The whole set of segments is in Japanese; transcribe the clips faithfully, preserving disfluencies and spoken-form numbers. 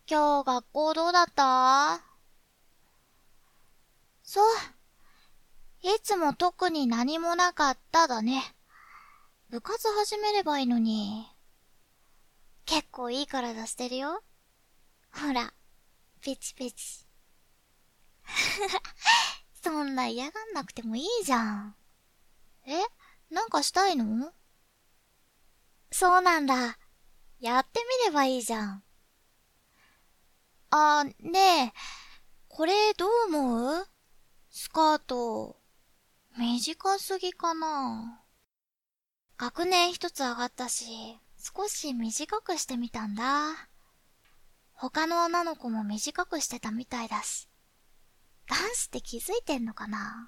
今日学校どうだった？そう。いつも特に何もなかっただね。部活始めればいいのに。結構いい体してるよ。ほら、ペチペチ。そんな嫌がんなくてもいいじゃん。え？なんかしたいの？そうなんだ。やってみればいいじゃん。あ、ねえ、これどう思う？スカート、短すぎかな？学年一つ上がったし、少し短くしてみたんだ。他の女の子も短くしてたみたいだし。男子って気づいてんのかな？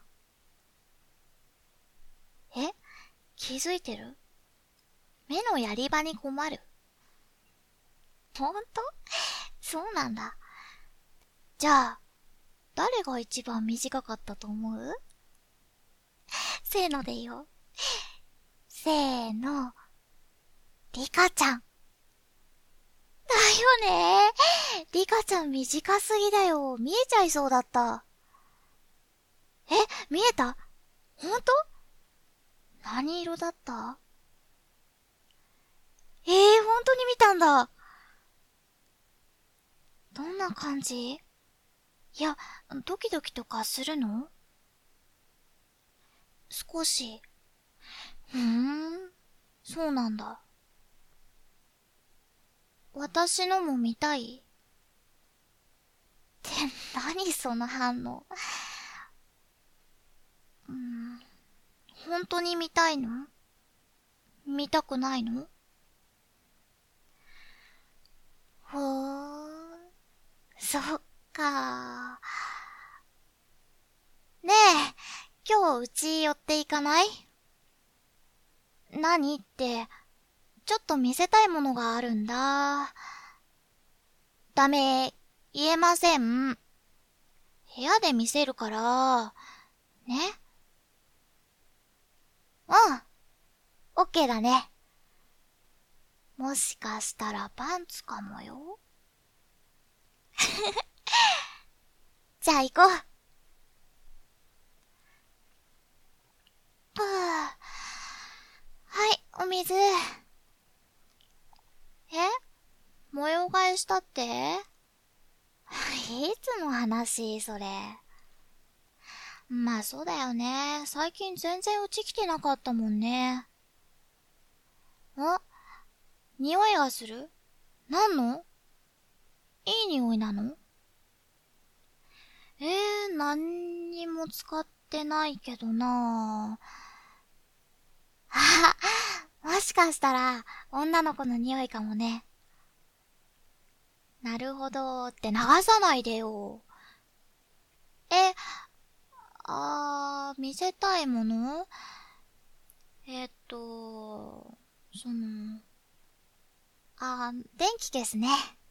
え？気づいてる？目のやり場に困る。ほんと？そうなんだ。じゃあ、誰が一番短かったと思う？せーのでいいよ。せーの。リカちゃん。だよね。リカちゃん短すぎだよ。見えちゃいそうだった。え、見えた？ほんと？何色だった？えー、ほんとに見たんだ。どんな感じ？いや、ドキドキとかするの？少し。ふーん、そうなんだ。私のも見たい？って何その反応。うーん、本当に見たいの？見たくないの？ほー、そっかー。ねえ、今日うち寄っていかない？何って、ちょっと見せたいものがあるんだ。ダメ、言えません。部屋で見せるから、ね。うん、オッケーだね。もしかしたらパンツかもよ。じゃあ行こう。ふぅ。はい、お水。え？模様替えしたって？いつの話、それ。まあそうだよね。最近全然うち来てなかったもんね。あ、匂いがする？なんの？いい匂いなの？えー、何にも使ってないけどなぁ。あ、もしかしたら女の子の匂いかもね。なるほどって流さないでよ。え、あー、見せたいもの？えっと、その、あー、電気消すね。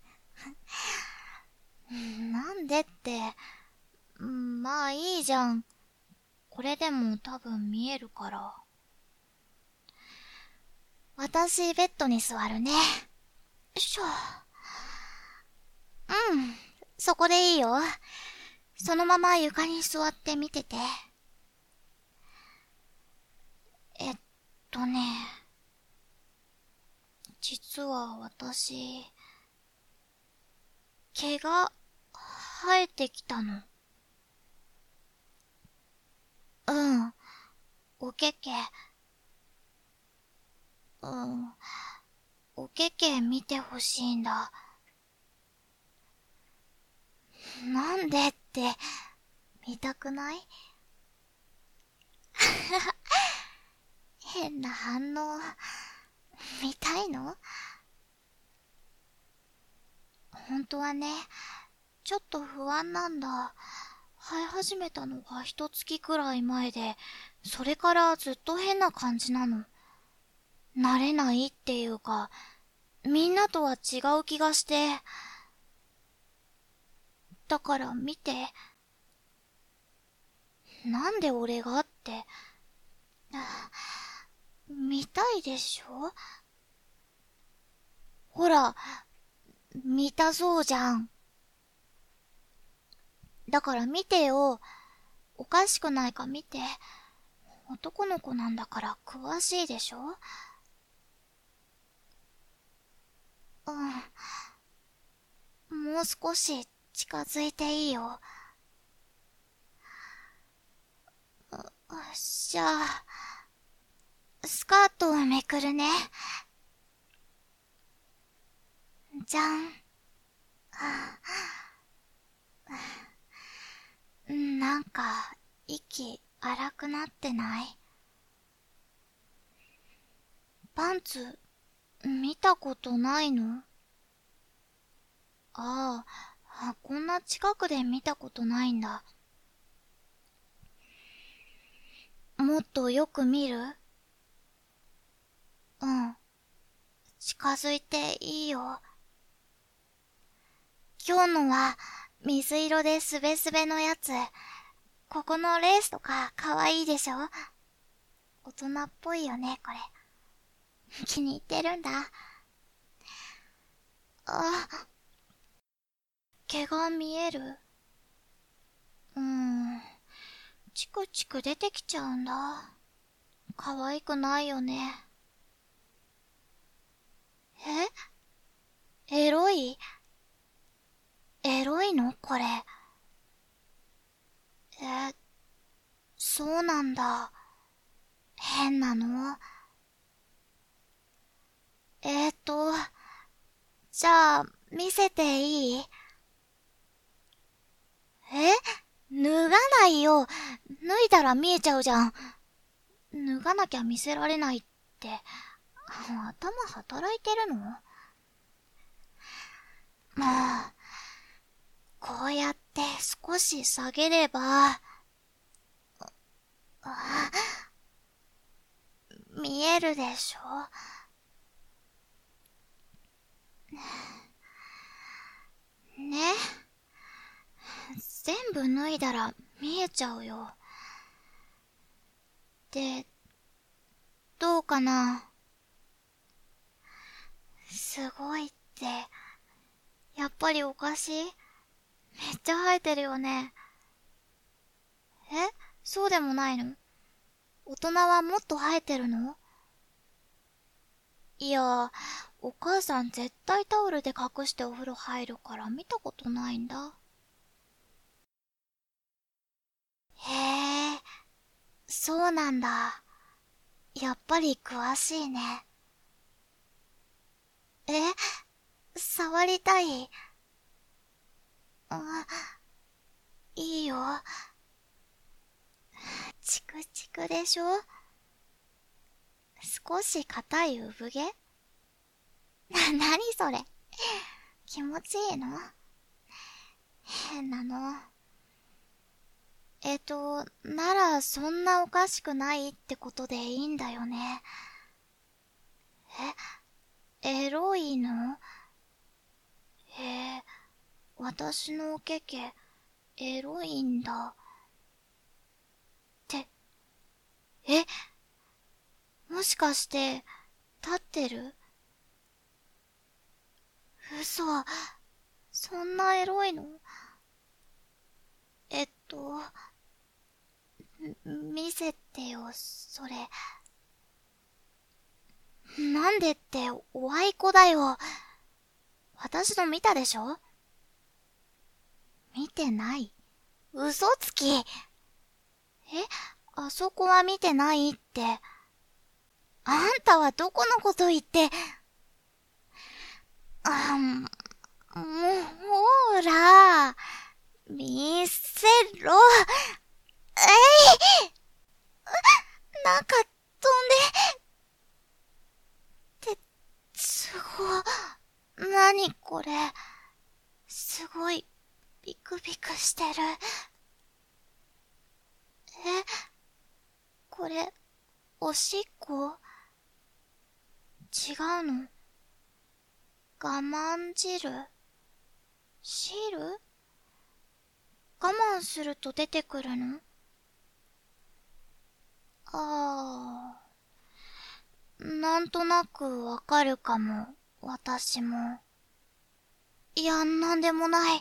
なんでって、うん、まあいいじゃん。これでも多分見えるから。私、ベッドに座るね。よいしょ。うん、そこでいいよ。そのまま床に座って見てて。えっとね、実は私、毛が生えてきたの。うん、おけけ。うん、おけけ見てほしいんだ。なんでって、見たくない？変な反応。見たいの？本当はね、ちょっと不安なんだ。生え始めたのが一月くらい前で、それからずっと変な感じなの。慣れないっていうか、みんなとは違う気がして。だから見て。なんで俺がって。見たいでしょ？ほら、 見たそうじゃん。だから見てよ。おかしくないか見て。男の子なんだから詳しいでしょ？うん。もう少し近づいていいよ。じゃあ、スカートをめくるね。じゃん。なんか、息荒くなってない？パンツ、見たことないの？ああ、こんな近くで見たことないんだ。もっとよく見る？うん。近づいていいよ。今日のは、水色でスベスベのやつ。ここのレースとか可愛いでしょ？大人っぽいよね、これ。気に入ってるんだ。あ、毛が見える？うーん。チクチク出てきちゃうんだ。可愛くないよね。え？エロい？エロいのこれ。え、そうなんだ。変なの？えーと、じゃあ、見せていい？え？脱がないよ。脱いだら見えちゃうじゃん。脱がなきゃ見せられないって、頭働いてるの？もう、こうやって少し下げれば、あ、見えるでしょ？ね？全部脱いだら見えちゃうよ。で、どうかな？すごいって、やっぱりおかしい？めっちゃ生えてるよね。え？そうでもないの？大人はもっと生えてるの？いや、お母さん絶対タオルで隠してお風呂入るから見たことないんだ。へえ、そうなんだ。やっぱり詳しいね。え？触りたい？あ、いいよ。チクチクでしょ？少し硬い産毛？な、なにそれ？気持ちいいの？変なの。えっと、ならそんなおかしくないってことでいいんだよね。え、エロいの？へえ、私のおけけ、エロいんだ。って、え、もしかして、立ってる？嘘、そんなエロいの？えっと、見せてよ、それ。なんでっておあいこだよ。私の見たでしょ？見てない。嘘つき。え、あそこは見てないって。あんたはどこのこと言って、あ、もう、ほら、見せろ。えい、なんか飛んで、って、すご、なにこれ。すごい、ビクビクしてる。え、これ、おしっこ？違うの？我慢汁？汁？我慢すると出てくるの？ああ、なんとなくわかるかも、私も。 いや、なんでもない。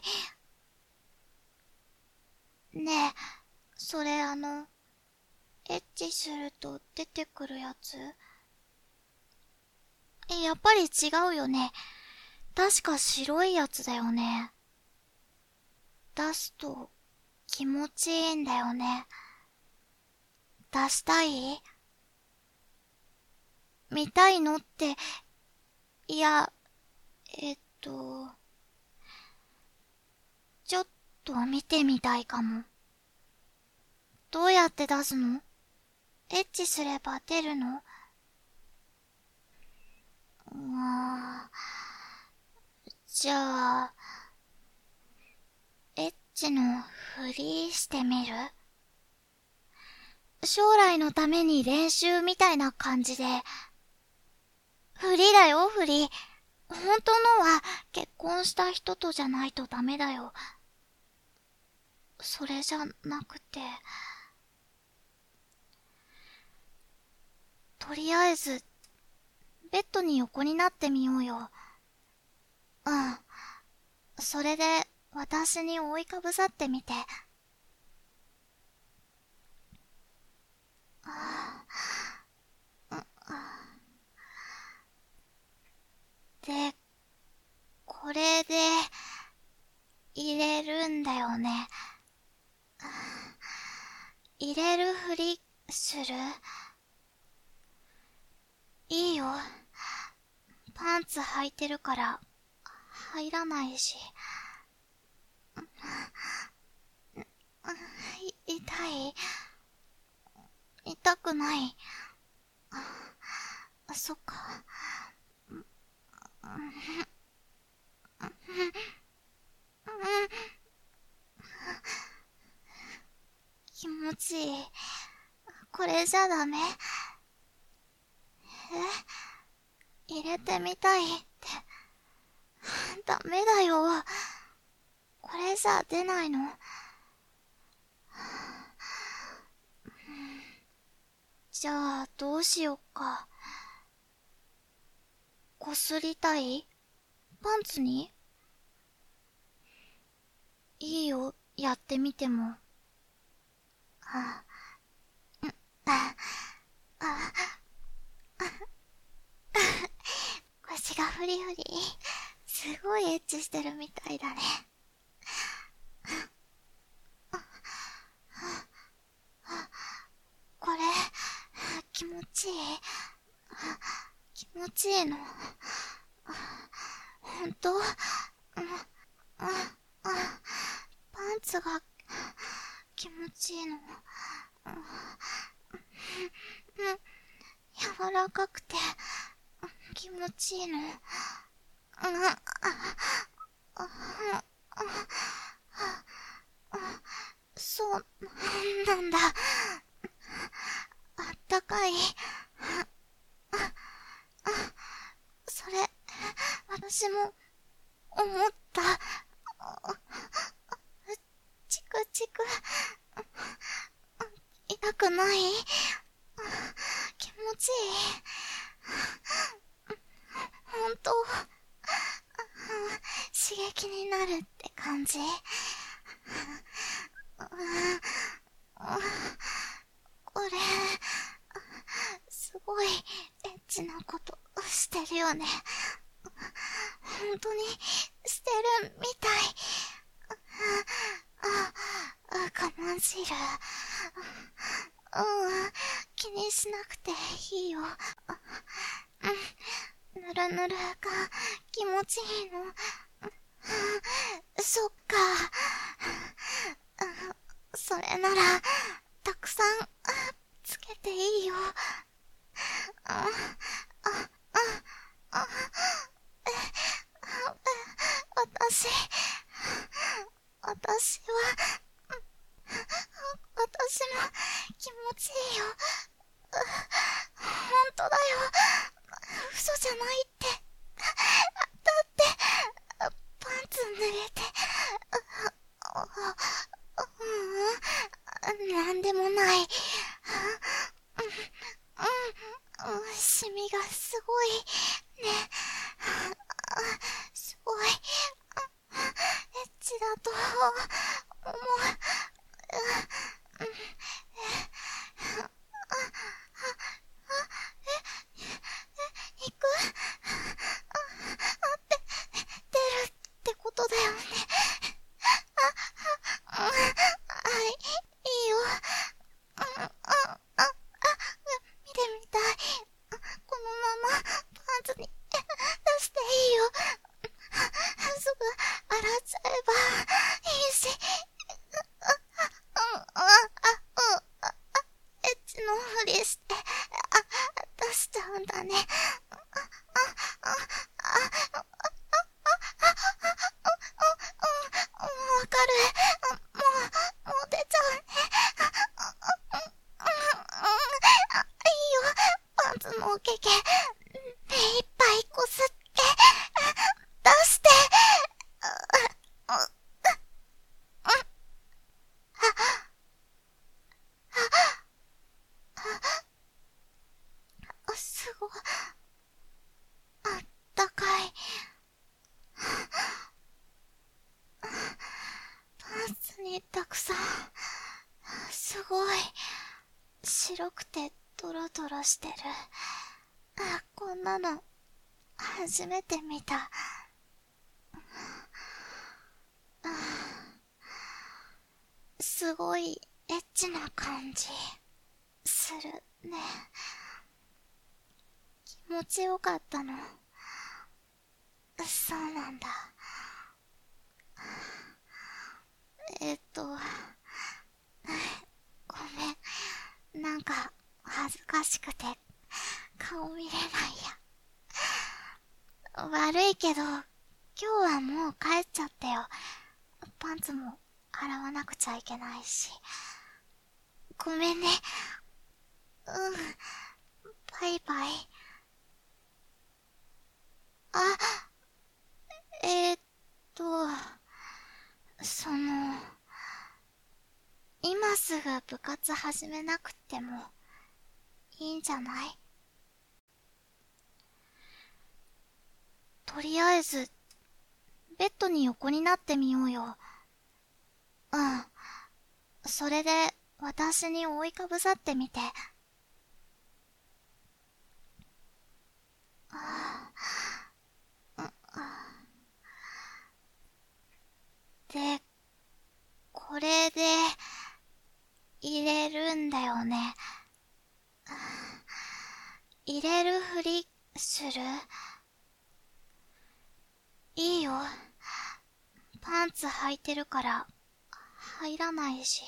ねえ、それあの、エッチすると出てくるやつ？え、やっぱり違うよね。確か白いやつだよね。出すと気持ちいいんだよね。出したい？見たいのって、いや、えっと、ちょっと見てみたいかも。どうやって出すの？エッチすれば出るの？うーん、じゃあ、エッチのふりしてみる？将来のために練習みたいな感じで。ふりだよ、ふり。本当のは結婚した人とじゃないとダメだよ。それじゃなくて。とりあえず、ベッドに横になってみようよ。うん。それで、私に覆いかぶさってみて。で、これで、入れるんだよね。入れるふりする？いいよ。パンツ履いてるから、入らないし。い、痛い？痛くない？あ、そっか。気持ちいい。これじゃダメ？え？入れてみたいって。ダメだよ。これじゃ出ないの？じゃあ、どうしよっか。こすりたい？パンツに？いいよ、やってみても。あ、あ、あ、腰がフリフリ。すごいエッチしてるみたいだね。これ、気持ちいい？気持ちいいの？ほんと？パンツが気持ちいいの？柔らかくて気持ちいいの？そうなんだ。あったかい？それ、私も思った。チクチク。痛くない？気持ちいい？ほんと？刺激になるって感じ？これ、すごいエッチなことしてるよね。本当にしてるみたい。あ、あ、我慢しる。うん、気にしなくていいよ。うん、ぬるぬるが気持ちいいの。そっか。それなら、たくさんつけていいよ。あ、あ、あ、私、私は、私も気持ちいいよ。ほんとだよ。嘘じゃないって。だって、パンツ濡れて、うん、なんでもない。うん、うん、シミがすごい。ね。すごい。 重い。たくさん、すごい白くてドロドロしてる。あ、こんなの初めて見た。すごいエッチな感じするね。気持ちよかったの。そうなんだ。えっと、ごめん。なんか恥ずかしくて顔見れないや。悪いけど、今日はもう帰っちゃってよ。パンツも洗わなくちゃいけないし。ごめんね。うん。バイバイ。あ、えー、っと、その、今すぐ部活始めなくてもいいんじゃない？とりあえず、ベッドに横になってみようよ。うん。それで、私に覆いかぶさってみて。で、これで、入れるんだよね。入れるふりする？いいよ。パンツ履いてるから、入らないし。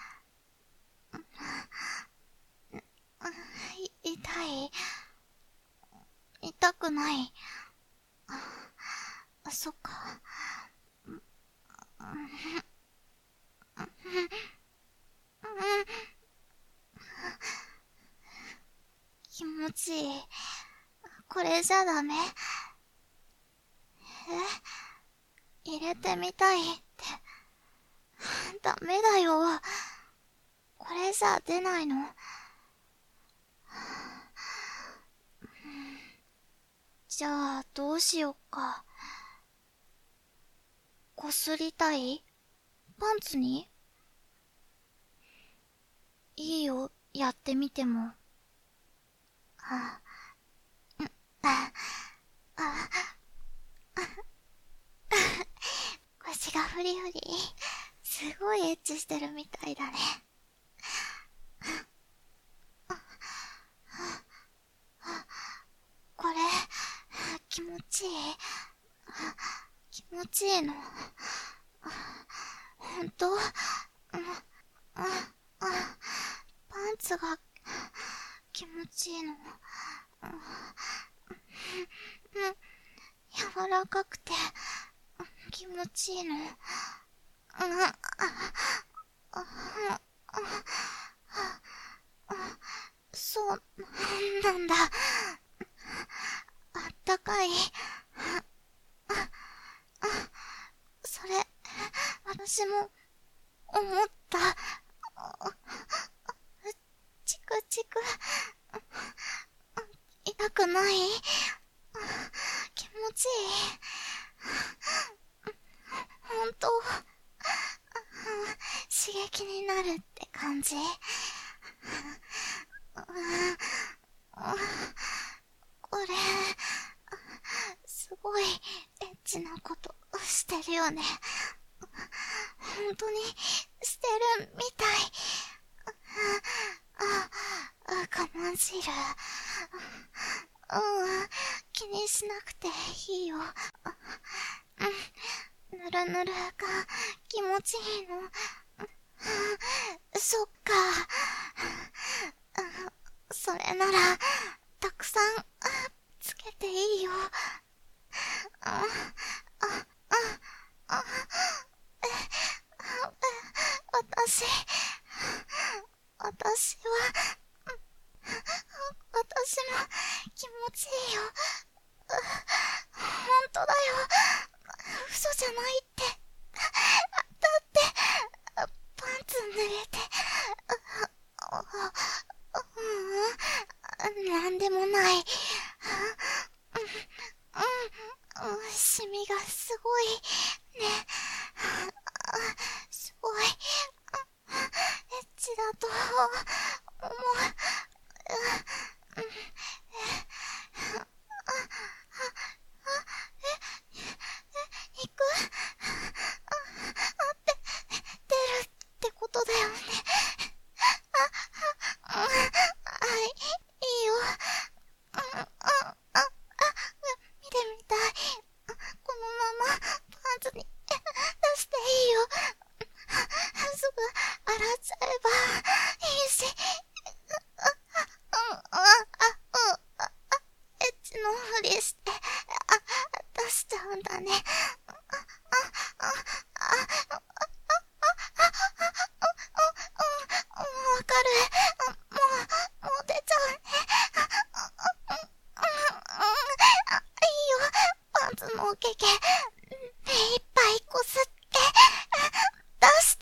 痛い？痛くない？あ、そっか。気持ちいい。これじゃダメ？え？入れてみたいって。ダメだよ。これじゃ出ないの？じゃあ、どうしよっか。こすりたい？パンツに？いいよ、やってみても。あ、あ、あ、腰がフリフリ。すごいエッチしてるみたいだね。これ、気持ちいい。気持ちいいの？ほんと？パンツが気持ちいいの？柔らかくて気持ちいいの？そうなんだ。あったかい。それ、私も思った。チクチク。痛くない？気持ちいい。ほんと？ 気になるって感じ。これ、すごいエッチなことしてるよね。本当にしてるみたい。あ、我慢しる。うん、気にしなくていいよ。うん、ぬるぬるが気持ちいいの。そっか。それなら、たくさんつけていいよ。あ、あ、あ、あ、私、私は、私も気持ちいいよ。本当だよ。嘘じゃないって。だって、パンツ濡れて、うん、なんでもない。うん、うん、シミがすごい、ね。すごい、エッチだと思う。行くって、出るってことだよね。あ、はい、いいよ。あ、あ、あ、見てみたい。このままパンツに出していいよ。すぐ洗っちゃえばいいし。あ、あ、あ、あ、エッチのふりして、あ、出しちゃうんだね。あ、あ、あ、あ、わかる。もう、もう出ちゃうね。いいよ。パンツのおけけ、目いっぱいこすって、出して。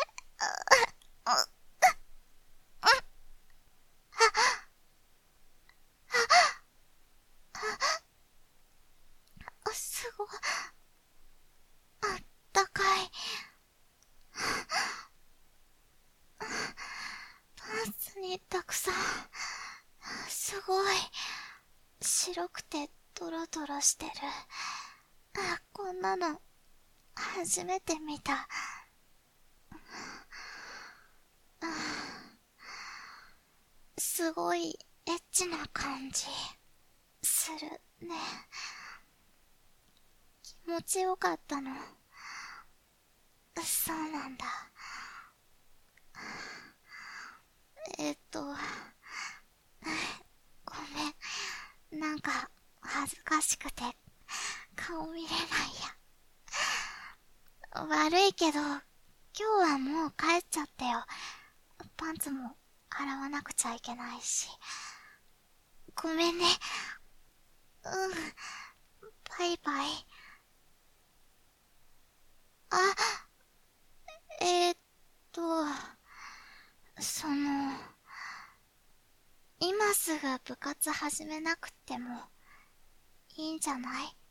すごい、あったかい。パンツにたくさん、すごい、白くてトロトロしてる。あ、こんなの、初めて見た。すごい、エッチな感じ、するね。気持ちよかったの。そうなんだ。えっと、ごめん。なんか、恥ずかしくて、顔見れないや。悪いけど、今日はもう帰っちゃってよ。パンツも洗わなくちゃいけないし。ごめんね。うん。バイバイ。あ、えー、っと、その、今すぐ部活始めなくてもいいんじゃない？